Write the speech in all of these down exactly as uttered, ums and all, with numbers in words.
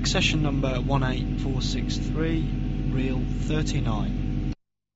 Accession number one eight four six three, reel thirty-nine.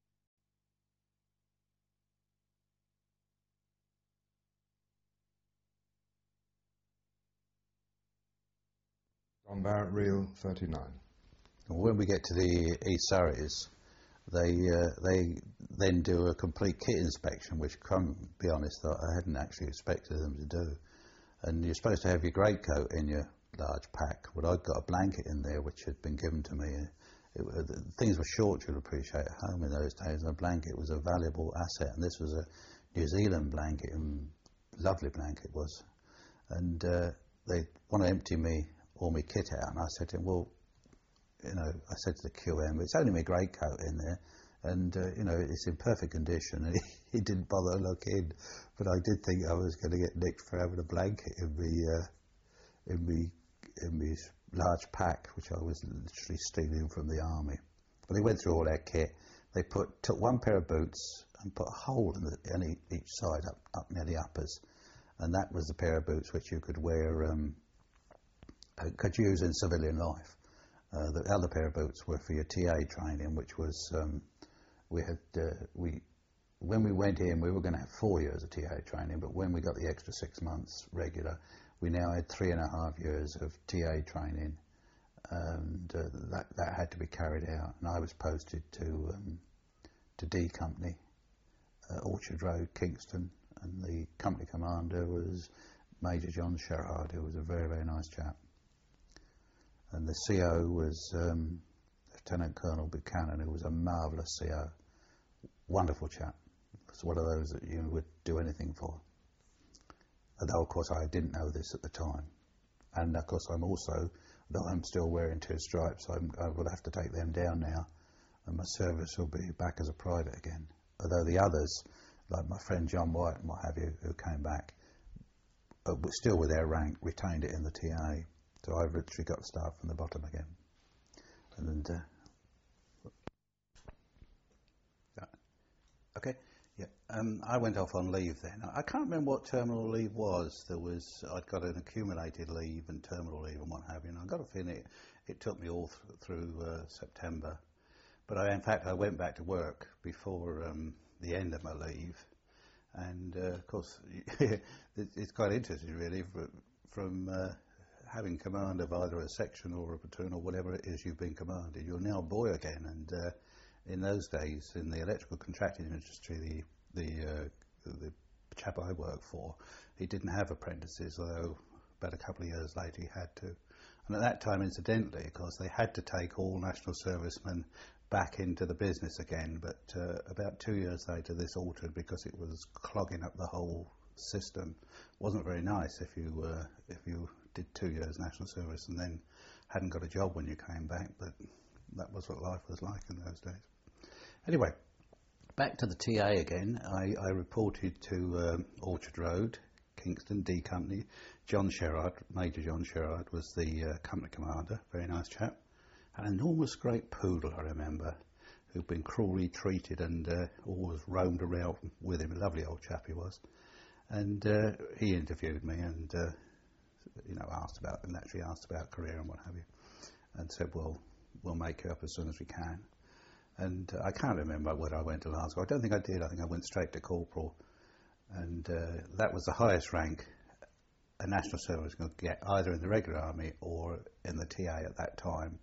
John Barrett, reel thirty-nine. When we get to the East Surreys, they uh, they then do a complete kit inspection, which, come be honest, I hadn't actually expected them to do. And you're supposed to have your greatcoat in your large pack. Well, I'd got a blanket in there which had been given to me. It, it, things were short, you'll appreciate, at home in those days, and a blanket was a valuable asset. And this was a New Zealand blanket, and lovely blanket it was. And uh, they want to empty me all my kit out, and I said to him, well, you know, I said to the Q M, it's only my greatcoat in there, and uh, you know, it's in perfect condition. And he, he didn't bother to look in, but I did think I was going to get nicked for having a blanket in me, uh, in me, in me large pack, which I was literally stealing from the army. But they went through all their kit. They put took one pair of boots and put a hole in, the, in each side up up near the uppers, and that was the pair of boots which you could wear, um, could use in civilian life. Uh, the other pair of boots were for your T A training, which was, um, we had, uh, we, when we went in, we were going to have four years of T A training, but when we got the extra six months regular, we now had three and a half years of T A training, and uh, that, that had to be carried out. And I was posted to, um, to D Company, uh, Orchard Road, Kingston, and the company commander was Major John Sherrard, who was a very, very nice chap. And the C O was um, Lieutenant Colonel Buchanan, who was a marvellous C O. Wonderful chap. It's one of those that you would do anything for. Although, of course, I didn't know this at the time. And, of course, I'm also, though I'm still wearing two stripes, I'm, I will have to take them down now, and my service will be back as a private again. Although the others, like my friend John White and what have you, who came back, uh, still with their rank, retained it in the T A. So I've literally got to start from the bottom again. And uh, yeah. Okay, yeah. Um, I went off on leave then. I can't remember what terminal leave was. There was I'd got an accumulated leave and terminal leave and what have you. And I got a feeling it, it took me all th through uh, September. But I, in fact, I went back to work before um, the end of my leave. And uh, of course, it's quite interesting, really, from. Uh, having command of either a section or a platoon or whatever it is you've been commanded, you're now a boy again. And uh, in those days, in the electrical contracting industry, the the, uh, the chap I worked for, he didn't have apprentices, although about a couple of years later he had to. And at that time, incidentally, of course, they had to take all national servicemen back into the business again. But uh, about two years later, this altered because it was clogging up the whole system. It wasn't very nice if you uh, if you did two years national service and then hadn't got a job when you came back, but that was what life was like in those days. Anyway, back to the T A again. I, I reported to um, Orchard Road, Kingston, D Company. John Sherrard, Major John Sherrard, was the uh, company commander, very nice chap. An enormous great poodle, I remember, who'd been cruelly treated and uh, always roamed around with him. A lovely old chap he was. And uh, he interviewed me and uh, you know, asked about, and naturally asked about career and what have you, and said, well, we'll make you up as soon as we can. And uh, I can't remember whether I went to Glasgow. I don't think I did. I think I went straight to corporal. And uh, that was the highest rank a national service could get, either in the regular army or in the T A at that time.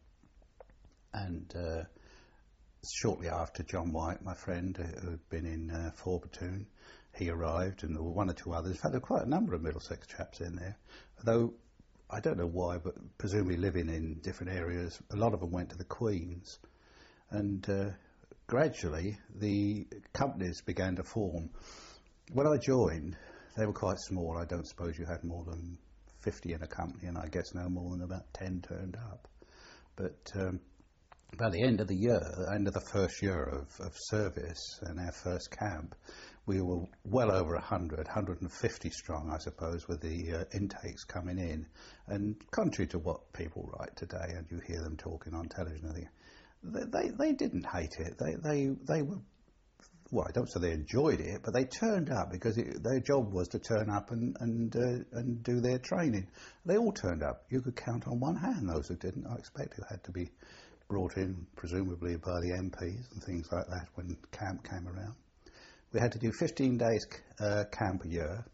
And uh, shortly after, John White, my friend, who had been in uh, four platoon, he arrived, and there were one or two others. In fact, there were quite a number of Middlesex chaps in there. Though, I don't know why, but presumably living in different areas, a lot of them went to the Queen's. And uh, gradually, the companies began to form. When I joined, they were quite small. I don't suppose you had more than fifty in a company, and I guess no more than about ten turned up. But um, by the end of the year, end of the first year of, of service and our first camp, we were well over one hundred, one hundred fifty strong, I suppose, with the uh, intakes coming in. And contrary to what people write today, and you hear them talking on television, they, they, they didn't hate it. They, they, they were well, I don't say they enjoyed it, but they turned up because it, their job was to turn up and and uh, and do their training. They all turned up. You could count on one hand those who didn't. I expect it had to be brought in, presumably by the M Ps and things like that when camp came around. We had to do fifteen days uh, camp a year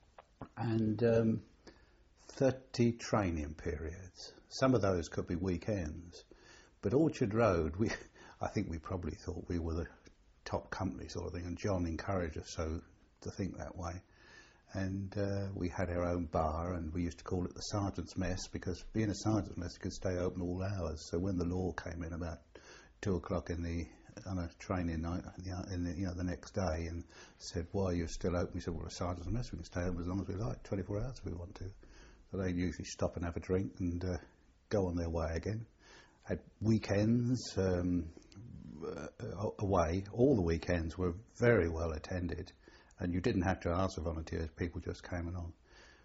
and um, thirty training periods. Some of those could be weekends, but Orchard Road, we I think we probably thought we were the top company sort of thing, and John encouraged us so to think that way. And uh, we had our own bar, and we used to call it the Sergeant's Mess, because being a Sergeant's Mess, you could stay open all hours. So when the law came in about two o'clock in the on a training night in the, you know, the next day, and said, "Why are you still open?" We said, "Well, a Sergeant's Mess, we can stay open as long as we like, twenty-four hours if we want to." So they usually stop and have a drink and uh, go on their way again. Had weekends um, uh, away. All the weekends were very well attended, and you didn't have to ask for volunteers. People just came along.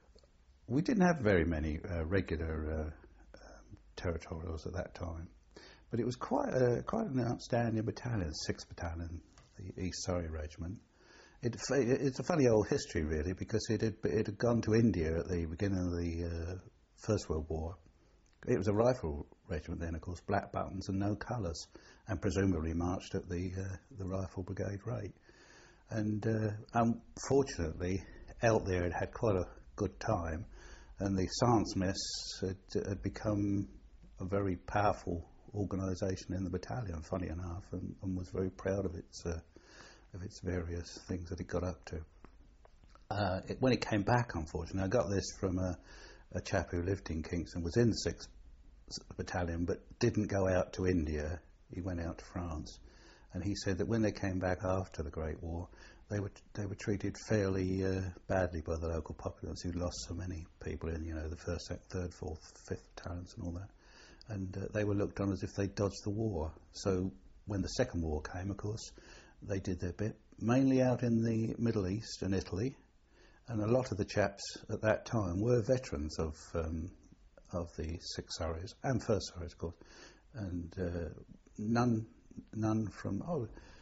We didn't have very many uh, regular uh, um, territorials at that time, but it was quite a, quite an outstanding battalion, sixth Battalion, the East Surrey Regiment. It, it's a funny old history, really, because it had, it had gone to India at the beginning of the uh, First World War. It was a rifle regiment then, of course, black buttons and no colours, and presumably marched at the uh, the rifle brigade rate. And uh, unfortunately, out there had had quite a good time, and the Sergeant's Mess had, had become a very powerful organisation in the battalion, funny enough, and, and was very proud of its uh, of its various things that it got up to. Uh, it, when it came back, unfortunately, I got this from a, a chap who lived in Kingston, was in the sixth Battalion, but didn't go out to India. He went out to France, and he said that when they came back after the Great War, they were they were treated fairly uh, badly by the local populace, who lost so many people in, you know, the first, third, fourth, fifth battalions and all that, and uh, they were looked on as if they dodged the war. So when the Second War came, of course, they did their bit, mainly out in the Middle East and Italy, and a lot of the chaps at that time were veterans of um, of the Sixth Surreys and First Surreys, of course, and uh, none none from oh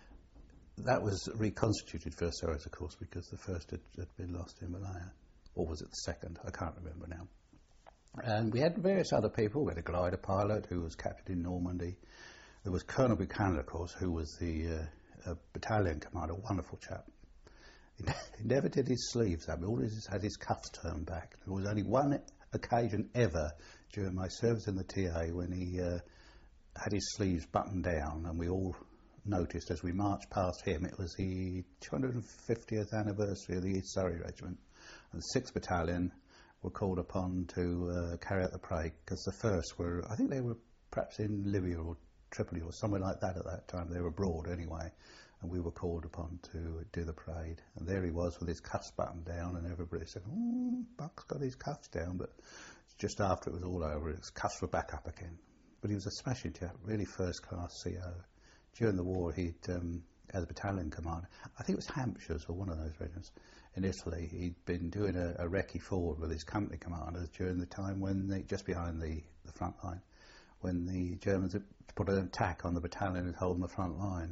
that was reconstituted First Surreys, of course, because the first had, had been lost in Malaya, or was it the second? I can't remember now. And we had various other people. We had a glider pilot who was captured in Normandy. There was Colonel Buchanan, of course, who was the uh, a battalion commander, wonderful chap. He, he never did his sleeves up, he always had his cuffs turned back. There was only one occasion ever during my service in the T A when he uh, had his sleeves buttoned down, and we all noticed as we marched past him. It was the two hundred fiftieth anniversary of the East Surrey Regiment, and the sixth Battalion were called upon to uh, carry out the parade, because the first were, I think they were perhaps in Libya or Tripoli or somewhere like that at that time. They were abroad anyway, and we were called upon to do the parade. And there he was with his cuffs buttoned down, and everybody said, "Oh, Buck's got his cuffs down." But just after it was all over, his cuffs were back up again. But he was a smashing chap, really first-class C O. During the war, he'd, um, as a battalion commander, I think it was Hampshire's or one of those regiments in Italy, he'd been doing a, a recce forward with his company commanders during the time when they, just behind the, the front line, when the Germans had put an attack on the battalion and holding the front line.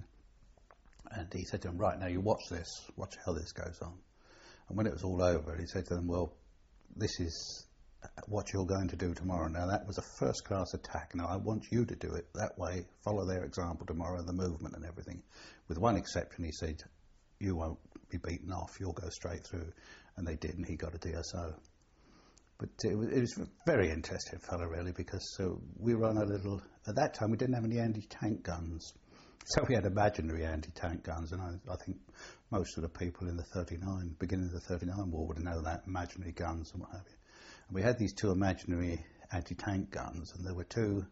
And he said to them, "Right, now you watch this, watch how this goes on." And when it was all over, he said to them, "Well, this is what you're going to do tomorrow. Now, that was a first-class attack. Now, I want you to do it that way, follow their example tomorrow, the movement and everything. With one exception," he said, "you won't be beaten off, you'll go straight through." And they did, and he got a D S O. But it was, it was a very interesting fellow, really, because uh, we were on a little... At that time, we didn't have any anti-tank guns. So we had imaginary anti-tank guns, and I, I think most of the people in the thirty-nine, beginning of the thirty-nine war would know that, imaginary guns and what have you. And we had these two imaginary anti-tank guns, and there were two,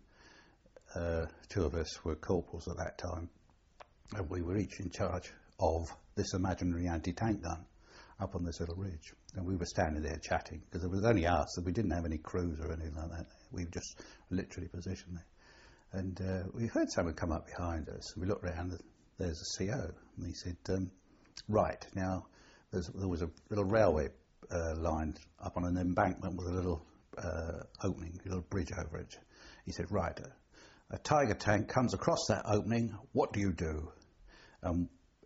uh, two of us were corporals at that time, and we were each in charge of this imaginary anti-tank gun up on this little ridge. And we were standing there chatting, because it was only us, and we didn't have any crews or anything like that. We were just literally positioned there. And uh, we heard someone come up behind us, and we looked around, and there's a C O, and he said, um, "Right, now, there's, there was a little railway uh, line up on an embankment with a little uh, opening, a little bridge over it." He said, "Right, a, a Tiger tank comes across that opening, what do you do?" Um,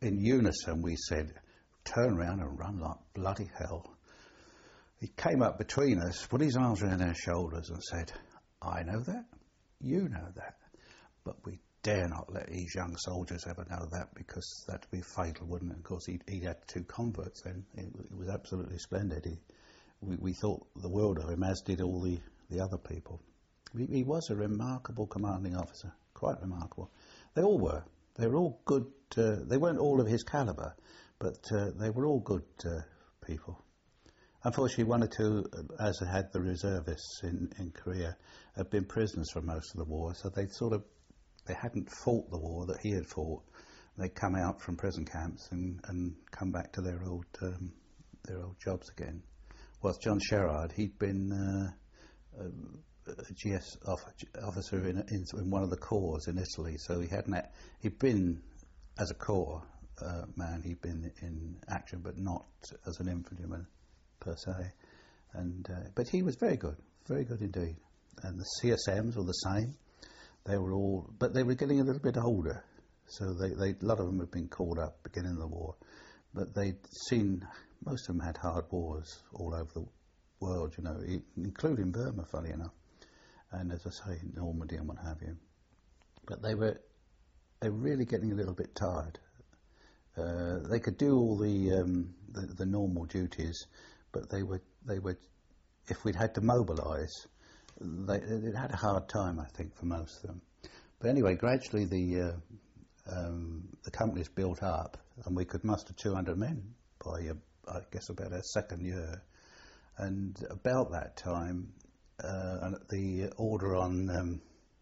in unison we said, turn round and run like bloody hell. He came up between us, put his arms around our shoulders and said, I know that, you know that, but we dare not let these young soldiers ever know that, because that'd be fatal, wouldn't it? Of course, he he had two converts then. It, it was absolutely splendid. He, we, we thought the world of him, as did all the, the other people. He, he was a remarkable commanding officer, quite remarkable. They all were. They were all good. Uh, they weren't all of his calibre, but uh, they were all good uh, people. Unfortunately, one or two, as had the reservists in, in Korea, had been prisoners for most of the war, so they sort of they hadn't fought the war that he had fought. They'd come out from prison camps and, and come back to their old um, their old jobs again. Whilst John Sherard, he'd been uh, a, a G S officer in, in, in one of the corps in Italy, so he hadn't he'd been as a corps uh, man. He'd been in action, but not as an infantryman per se. And uh, but he was very good, very good indeed. And the C S Ms were the same. They were all, but they were getting a little bit older, so they, they a lot of them had been called up beginning of the war, but they'd seen, most of them had hard wars all over the world, you know, including Burma, funny enough, and as I say, Normandy and what have you. But they were, they were really getting a little bit tired. Uh, they could do all the, um, the the normal duties, but they were they were, if we'd had to mobilise, They, it had a hard time, I think, for most of them. But anyway, gradually the uh, um, the company's built up, and we could muster two hundred men by, uh, I guess, about our second year. And about that time, uh, the order on um,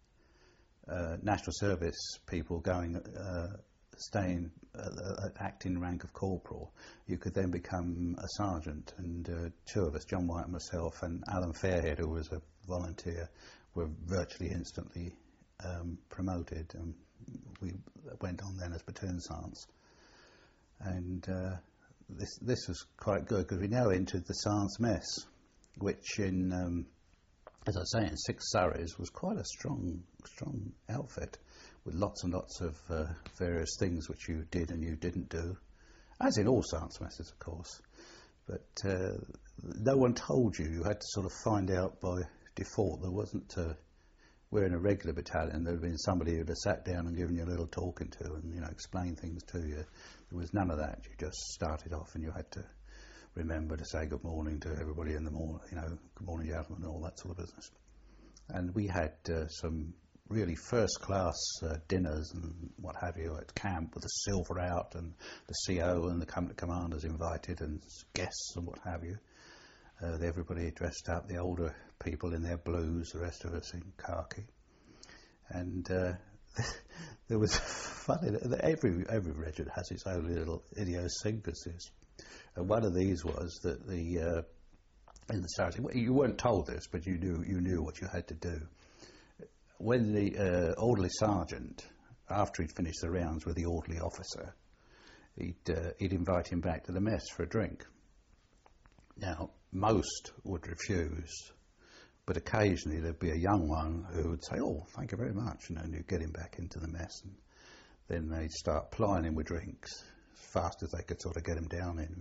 uh, national service people going, uh, staying, uh, acting rank of corporal, you could then become a sergeant. And uh, two of us, John White and myself, and Alan Fairhead, who was a volunteer, were virtually instantly um, promoted, and we went on then as platoon sergeants. And uh, this this was quite good, because we now entered the sergeant's mess, which in, um, as I say, in six Surreys was quite a strong strong outfit, with lots and lots of uh, various things which you did and you didn't do, as in all sergeant's messes, of course. But uh, no one told you. You had to sort of find out by default. There wasn't, uh, we're in a regular battalion, there had been somebody who'd have sat down and given you a little talking to and, you know, explain things to you. There was none of that. You just started off and you had to remember to say good morning to everybody in the morning, you know, good morning gentlemen, and all that sort of business. And we had uh, some really first class uh, dinners and what have you at camp, with the silver out and the C O and the company commanders invited and guests and what have you. Uh, everybody dressed up, the older people in their blues, the rest of us in khaki. And uh, there was funny, every every regiment has its own little idiosyncrasies. And one of these was that the uh, in the Surreys, you weren't told this, but you knew you knew what you had to do. When the uh, orderly sergeant, after he'd finished the rounds with the orderly officer, he'd uh, he'd invite him back to the mess for a drink. Now, most would refuse, but occasionally there'd be a young one who would say, oh, thank you very much, you know, and you'd get him back into the mess, and then they'd start plying him with drinks as fast as they could sort of get him down in.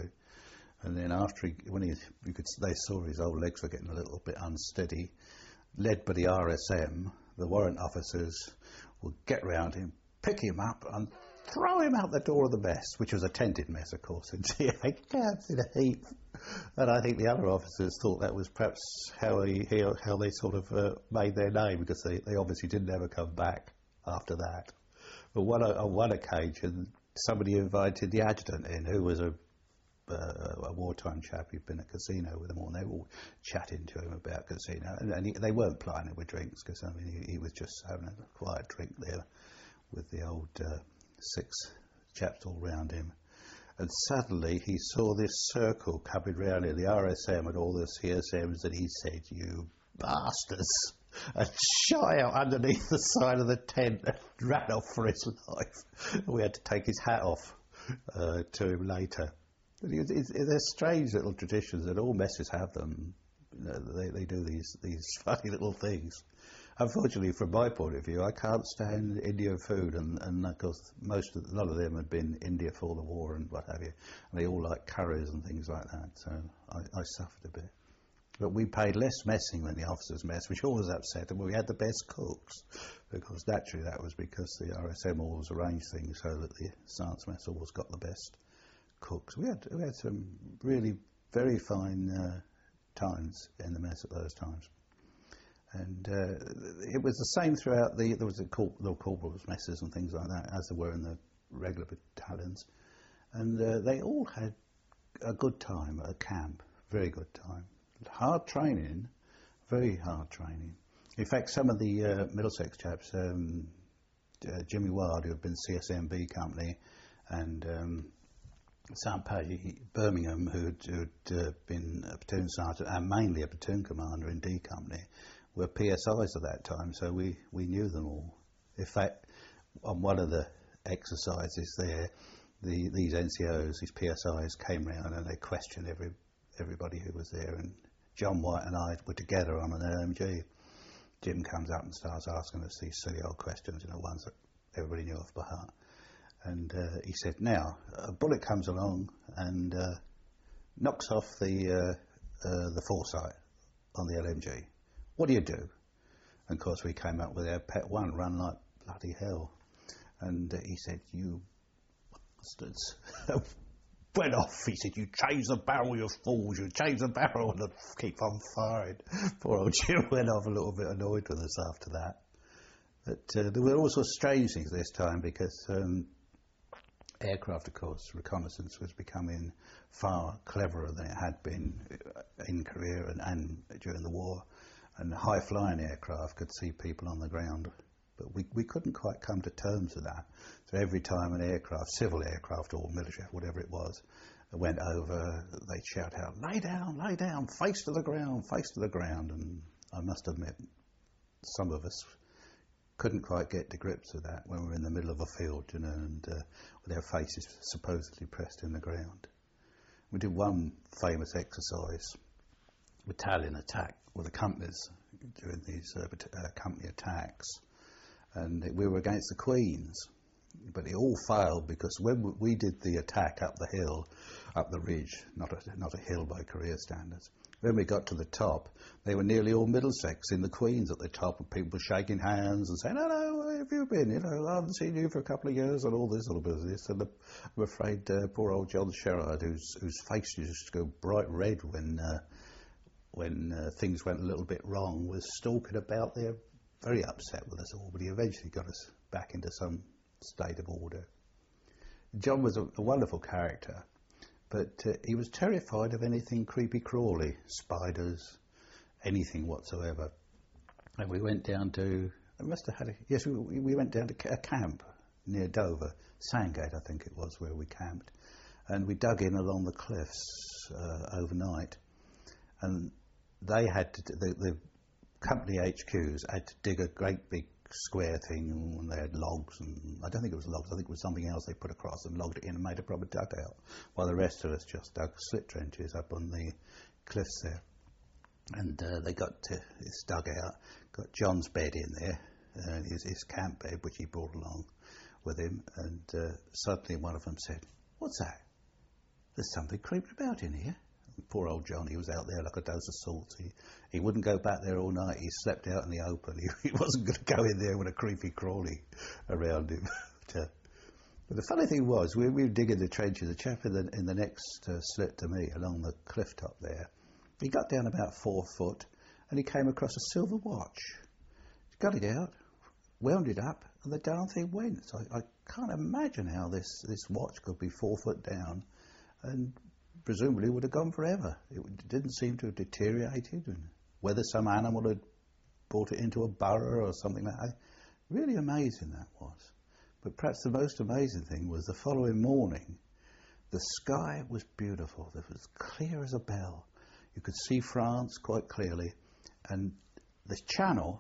And then after he, when he, you could, they saw his old legs were getting a little bit unsteady, led by the R S M, the warrant officers would get round him, pick him up and throw him out the door of the mess, which was a tented mess, of course, in T A camps in a heap. And I think the other officers thought that was perhaps how, he, how they sort of uh, made their name, because they, they obviously didn't ever come back after that. But one, on one occasion, somebody invited the adjutant in, who was a, uh, a wartime chap who'd been at casino with them all, and they were all chatting to him about casino. And, and he, they weren't plying it with drinks, because I mean, he, he was just having a quiet drink there with the old uh, six chaps all round him. And suddenly he saw this circle coming round here, the R S M and all the C S Ms, and he said, "You bastards," and shot out underneath the side of the tent and ran off for his life. We had to take his hat off uh, to him later. It's, it's, they're strange little traditions, and all messes have them. You know, they, they do these, these funny little things. unfortunately, from my point of view, I can't stand Indian food, and, and of course, most of, a lot of them had been India for the war and what have you, and they all like curries and things like that, so I, I suffered a bit. But we paid less messing than the officers' mess, which always upset them. We had the best cooks, because naturally that was because the R S M always arranged things so that the sergeant's mess always got the best cooks. We had, we had some really very fine uh, times in the mess at those times. And uh, it was the same throughout the, there was the corp, little corporals messes and things like that, as there were in the regular battalions. And uh, they all had a good time at camp, very good time. Hard training, very hard training. In fact, some of the uh, Middlesex chaps, um, uh, Jimmy Ward, who had been C S M B company, and um, Sam Pagey, Birmingham, who'd, who'd uh, been a platoon sergeant and mainly a platoon commander in D company, were P S Is at that time, so we, we knew them all. In fact, on one of the exercises there, the, these N C Os, these P S Is came round and they questioned every everybody who was there, and John White and I were together on an L M G. Jim comes up and starts asking us these silly old questions, you know, ones that everybody knew off by heart. And uh, he said, now, a bullet comes along and uh, knocks off the, uh, uh, the foresight on the L M G. What do you do? And of course we came up with our pet one, run like bloody hell. And uh, he said, you bastards. Went off, he said, you change the barrel, you fools, you change the barrel and keep on firing. Poor old Jim went off a little bit annoyed with us after that. But uh, there were also strange things this time, because um, aircraft, of course, reconnaissance was becoming far cleverer than it had been in Korea and, and during the war. And high-flying aircraft could see people on the ground. But we, we couldn't quite come to terms with that. So every time an aircraft, civil aircraft or military, whatever it was, went over, they'd shout out, lay down, lay down, face to the ground, face to the ground. And I must admit, some of us couldn't quite get to grips with that when we were in the middle of a field, you know, and uh, with our faces supposedly pressed in the ground. We did one famous exercise, battalion attack, with the companies during these uh, uh, company attacks. And we were against the Queens, but it all failed because when we did the attack up the hill, up the ridge, not a, not a hill by Korea standards, when we got to the top, they were nearly all Middlesex in the Queens at the top, and people shaking hands and saying, hello, where have you been? You know, I haven't seen you for a couple of years, and all this sort of business. And the, I'm afraid uh, poor old John Sherrard, whose, whose face used to go bright red when, uh, when uh, things went a little bit wrong, was stalking about there, very upset with us all, but he eventually got us back into some state of order. John was a, a wonderful character, but uh, he was terrified of anything creepy-crawly, spiders, anything whatsoever. And we went down to, I must have had a, yes, we, we went down to a camp near Dover, Sandgate I think it was, where we camped, and we dug in along the cliffs uh, overnight, and they had to, the, the company H Qs had to dig a great big square thing, and they had logs, and I don't think it was logs, I think it was something else they put across and logged it in and made a proper dugout, while the rest of us just dug slit trenches up on the cliffs there. And uh, they got to this dugout, got John's bed in there, uh, his, his camp bed, which he brought along with him, and uh, suddenly one of them said, what's that? There's something creeping about in here. Poor old John, he was out there like a dose of salt. He, he wouldn't go back there all night. He slept out in the open. He, he wasn't going to go in there with a creepy crawly around him. but, uh, but the funny thing was, we, we were digging the trenches. The chap in the, in the next uh, slit to me, along the cliff top there, he got down about four foot, and he came across a silver watch. He got it out, wound it up, and the darn thing went. So I, I can't imagine how this, this watch could be four foot down, and presumably would have gone forever. It didn't seem to have deteriorated, and whether some animal had brought it into a burrow or something like that. Really amazing that was. But perhaps the most amazing thing was the following morning, the sky was beautiful. It was clear as a bell. You could see France quite clearly, and the channel,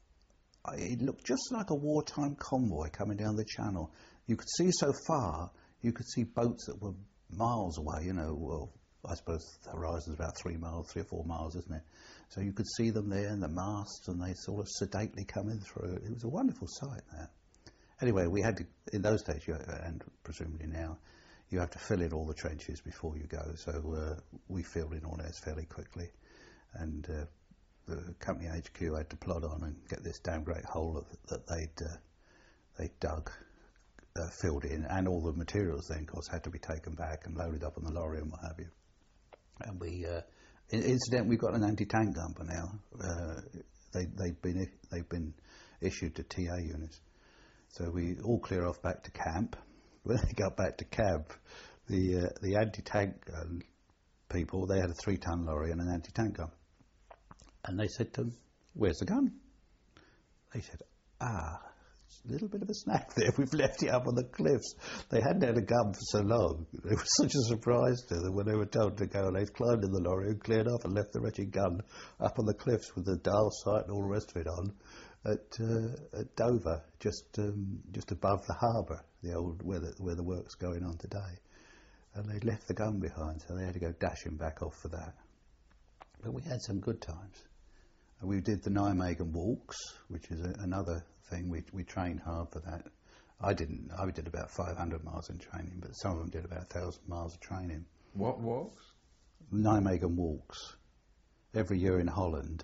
it looked just like a wartime convoy coming down the channel. You could see so far, you could see boats that were miles away, you know, well, I suppose the horizon's about three miles, three or four miles, isn't it? So you could see them there in the masts, and they sort of sedately coming through. It was a wonderful sight, that. Anyway, we had to, in those days, you, and presumably now, you have to fill in all the trenches before you go. So uh, we filled in all those fairly quickly, and uh, the company H Q had to plod on and get this damn great hole that, that they'd uh, they dug, uh, filled in, and all the materials then, of course, had to be taken back and loaded up on the lorry and what have you. And we, uh, incidentally, we've got an anti-tank gun by now. Uh, they, they've been they've been issued to T A units. So we all clear off back to camp. When they got back to camp, the uh, the anti-tank gun people, they had a three-ton lorry and an anti-tank gun. And they said to them, "Where's the gun?" They said, "Ah, a little bit of a snack there. We've left it up on the cliffs." They hadn't had a gun for so long. It was such a surprise to them when they were told to go. They'd climbed in the lorry and cleared off and left the wretched gun up on the cliffs with the dial sight and all the rest of it on at, uh, at Dover, just um, just above the harbour, the old where the, where the work's going on today. And they'd left the gun behind, so they had to go dashing back off for that. But we had some good times. We did the Nijmegen walks, which is a, another thing. We we trained hard for that. I didn't. I did about five hundred miles in training, but some of them did about one thousand miles of training. What walks? Nijmegen walks. Every year in Holland,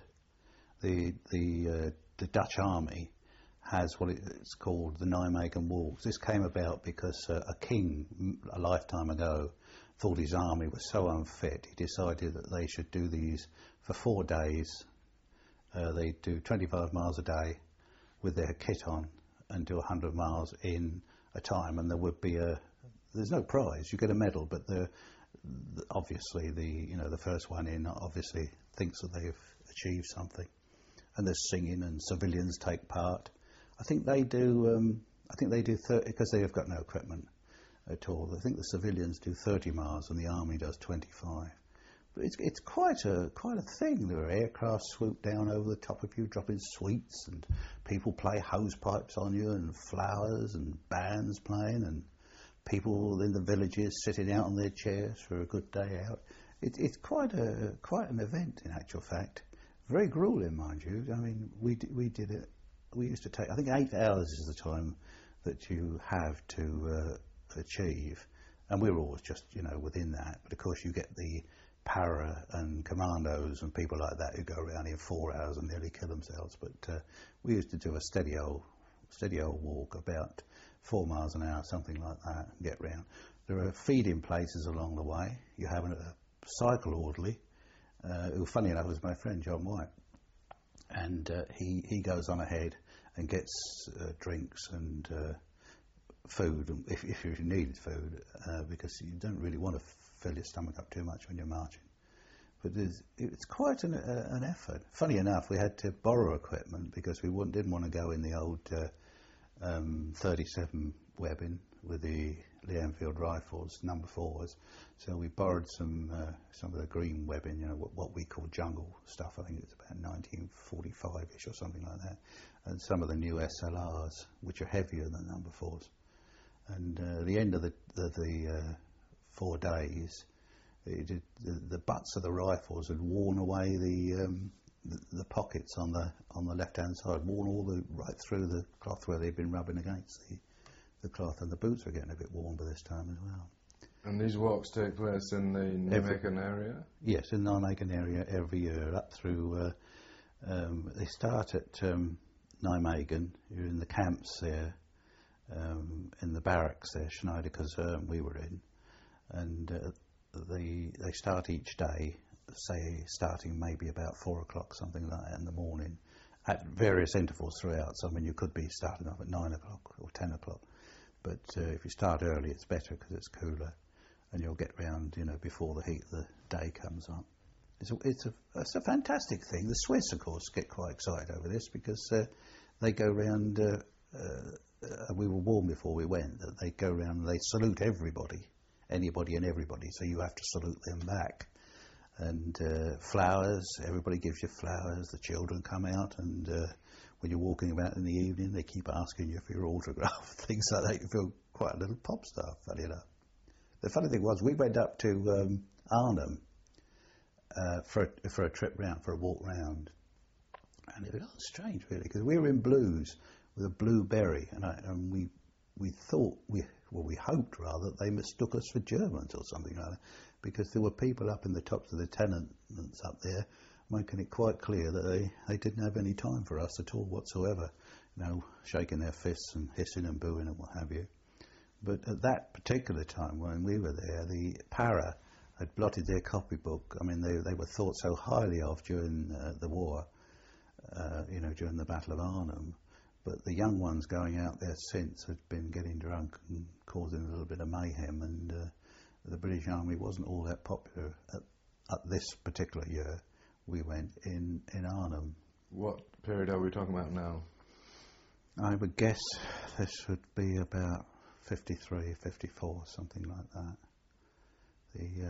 the the uh, the Dutch army has what it's called the Nijmegen walks. This came about because uh, a king a lifetime ago thought his army was so unfit, he decided that they should do these for four days. Uh, they do twenty-five miles a day with their kit on and do one hundred miles in a time, and there would be a, there's no prize, you get a medal, but the, the obviously the, you know, the first one in obviously thinks that they've achieved something, and there's singing and civilians take part. I think they do, um, I think they do thirty, because they have got no equipment at all. I think the civilians do thirty miles and the army does twenty-five. But it's, it's quite a quite a thing. There are aircraft swoop down over the top of you, dropping sweets, and people play hose pipes on you, and flowers, and bands playing, and people in the villages sitting out on their chairs for a good day out. It, it's quite a quite an event, in actual fact. Very grueling, mind you. I mean, we d- we did it. We used to take, I think, eight hours is the time that you have to uh, achieve, and we were always just, you know, within that. But of course, you get the para and commandos and people like that who go around in four hours and nearly kill themselves. But uh, we used to do a steady old, steady old walk, about four miles an hour, something like that, and get round. There are feeding places along the way. You have a cycle orderly, uh, who, funny enough, was my friend John White, and uh, he he goes on ahead and gets uh, drinks and uh, food, if, if you needed food, uh, because you don't really want to fill your stomach up too much when you're marching. But it's quite an, uh, an effort. Funny enough, we had to borrow equipment because we didn't want to go in the old uh, um, thirty-seven webbing with the Lee Enfield rifles, number fours. So we borrowed some uh, some of the green webbing, you know, what, what we call jungle stuff. I think it's about nineteen forty-five-ish or something like that. And some of the new S L Rs, which are heavier than number fours. And uh, at the end of the the, the uh, four days, it did, the, the butts of the rifles had worn away the, um, the the pockets on the on the left hand side, worn all the right through the cloth where they'd been rubbing against the the cloth, and the boots were getting a bit worn by this time as well. And these walks take place in the Nijmegen area? Yes, in the Nijmegen area every year, up through. Uh, um, they start at um, Nijmegen. You're in the camps there, um, in the barracks there, Schneider Kaserne we were in, and uh, they they start each day, say starting maybe about four o'clock, something like that in the morning, at various intervals throughout. So I mean, you could be starting off at nine o'clock or ten o'clock. But uh, if you start early, it's better because it's cooler, and you'll get round, you know, before the heat of the day comes on. It's a, it's a, it's a fantastic thing. The Swiss, of course, get quite excited over this because uh, they go round. Uh, uh, we were warned before we went that they go round and they salute everybody, anybody and everybody. So you have to salute them back. And uh, flowers, everybody gives you flowers. The children come out, and uh, when you're walking about in the evening, they keep asking you for your autograph, things like that. You feel quite a little pop star, funny enough. The funny thing was, we went up to um, Arnhem, uh, for a, for a trip round, for a walk round. And it was strange, really, because we were in blues with a blue berry, and, I, and we we thought we well we hoped rather that they mistook us for Germans or something like that, because there were people up in the tops of the tenements up there making it quite clear that they, they didn't have any time for us at all whatsoever, you know, shaking their fists and hissing and booing and what have you. But at that particular time when we were there, the Para had blotted their copybook. I mean, they they were thought so highly of during uh, the war, uh, you know, during the Battle of Arnhem. But the young ones going out there since had been getting drunk and causing a little bit of mayhem, and uh, the British Army wasn't all that popular at, at this particular year. We went in, in Arnhem. What period are we talking about now? I would guess this would be about fifty-three, fifty-four, something like that. The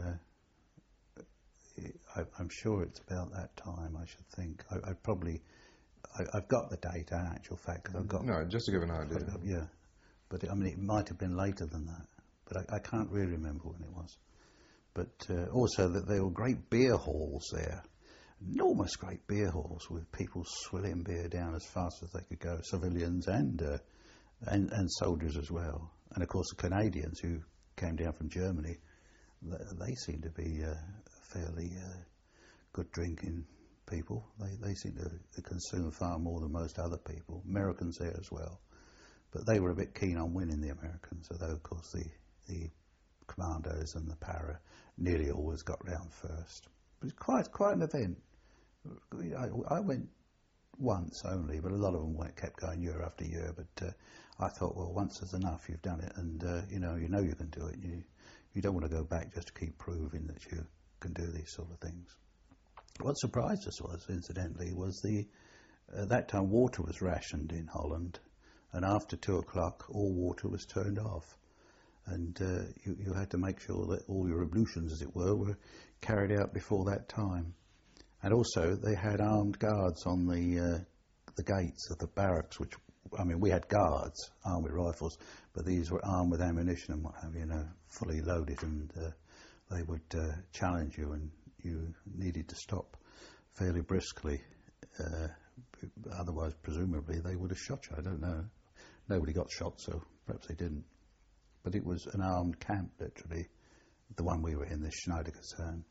uh, I, I'm sure it's about that time, I should think. I, I probably, I, I've got the date, in actual fact, because I've got... No, just to give an idea. Got, yeah, but I mean, it might have been later than that, but I, I can't really remember when it was. But uh, also that there were great beer halls there. Enormous great beer halls with people swilling beer down as fast as they could go, civilians and, uh, and and soldiers as well. And of course the Canadians who came down from Germany, they, they seem to be uh, fairly uh, good drinking people. They they seem to, to consume far more than most other people. Americans there as well, but they were a bit keen on winning, the Americans. Although of course the the commandos and the Para nearly always got round first. It was quite quite an event. I, I went once only, but a lot of them went, kept going year after year. But uh, I thought, well, once is enough. You've done it, and uh, you know, you know you can do it. You you don't want to go back just to keep proving that you can do these sort of things. What surprised us was, incidentally, was the at that time water was rationed in Holland, and after two o'clock, all water was turned off, and uh, you you had to make sure that all your ablutions, as it were, were carried out before that time. And also, they had armed guards on the uh, the gates of the barracks, which, I mean, we had guards armed with rifles, but these were armed with ammunition and what have you, you know, fully loaded, and uh, they would uh, challenge you, and you needed to stop fairly briskly. Uh, otherwise, presumably, they would have shot you. I don't know. Nobody got shot, so perhaps they didn't. But it was an armed camp, literally, the one we were in, the Schneider Kaserne.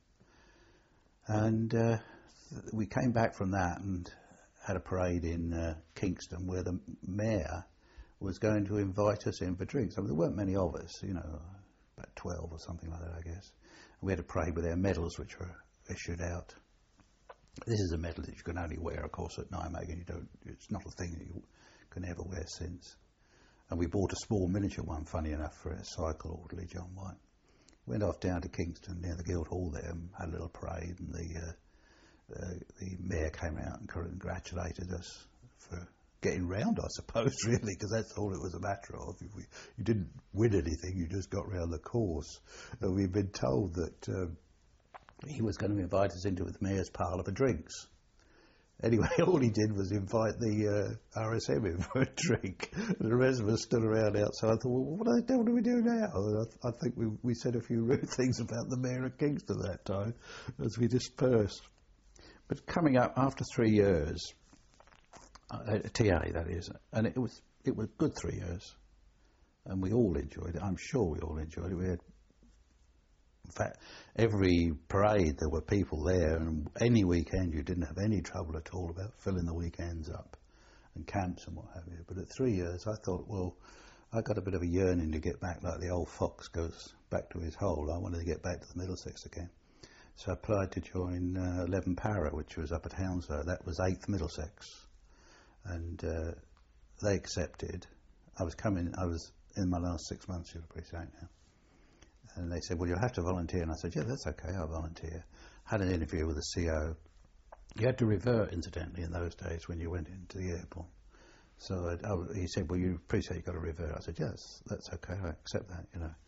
And uh, we came back from that and had a parade in uh, Kingston, where the mayor was going to invite us in for drinks. I mean, there weren't many of us, you know, about twelve or something like that, I guess. And we had a parade with our medals, which were issued out. This is a medal that you can only wear, of course, at Nijmegen. You don't. It's not a thing that you can ever wear since. And we bought a small miniature one, funny enough, for a cycle orderly, John White. Went off down to Kingston near the Guildhall there and had a little parade, and the uh, uh, the mayor came out and congratulated us for getting round, I suppose, really, because that's all it was a matter of. If we, you didn't win anything, you just got round the course. And we'd been told that uh, he was going to invite us into the mayor's parlour for drinks. Anyway, all he did was invite the uh, R S M in for a drink. The rest of us stood around outside. I thought, well, what the hell do we do now? And I, th- I think we, we said a few rude things about the mayor of Kingston that time as we dispersed. But coming up after three years, uh, T A that is, and it was it was good three years, and we all enjoyed it. I'm sure we all enjoyed it. We had, in fact, every parade there were people there, and any weekend you didn't have any trouble at all about filling the weekends up, and camps and what have you. But at three years, I thought, well, I got a bit of a yearning to get back, like the old fox goes back to his hole. I wanted to get back to the Middlesex again. So I applied to join uh, eleven Para, which was up at Hounslow. That was eighth Middlesex. And uh, they accepted. I was coming, I was in my last six months, you'll appreciate now. And they said, well, you'll have to volunteer. And I said, yeah, that's okay, I'll volunteer. Had an interview with the C O. You had to revert, incidentally, in those days when you went into the airport. So I, I, he said, well, you appreciate you've got to revert. I said, yes, that's okay, I accept that, you know.